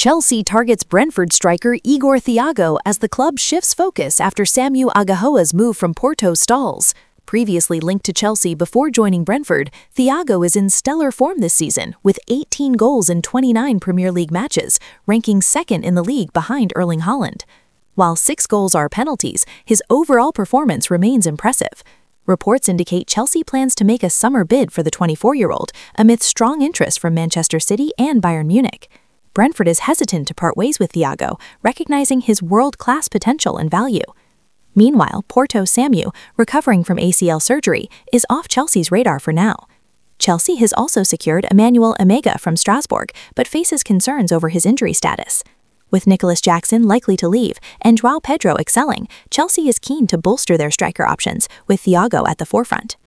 Chelsea targets Brentford striker Igor Thiago as the club shifts focus after Samu Agahoa's move from Porto stalls. Previously linked to Chelsea before joining Brentford, Thiago is in stellar form this season with 18 goals in 29 Premier League matches, ranking second in the league behind Erling Haaland. While 6 goals are penalties, his overall performance remains impressive. Reports indicate Chelsea plans to make a summer bid for the 24-year-old amidst strong interest from Manchester City and Bayern Munich. Brentford is hesitant to part ways with Thiago, recognizing his world-class potential and value. Meanwhile, Porto Samu, recovering from ACL surgery, is off Chelsea's radar for now. Chelsea has also secured Emmanuel Emega from Strasbourg, but faces concerns over his injury status. With Nicholas Jackson likely to leave and João Pedro excelling, Chelsea is keen to bolster their striker options, with Thiago at the forefront.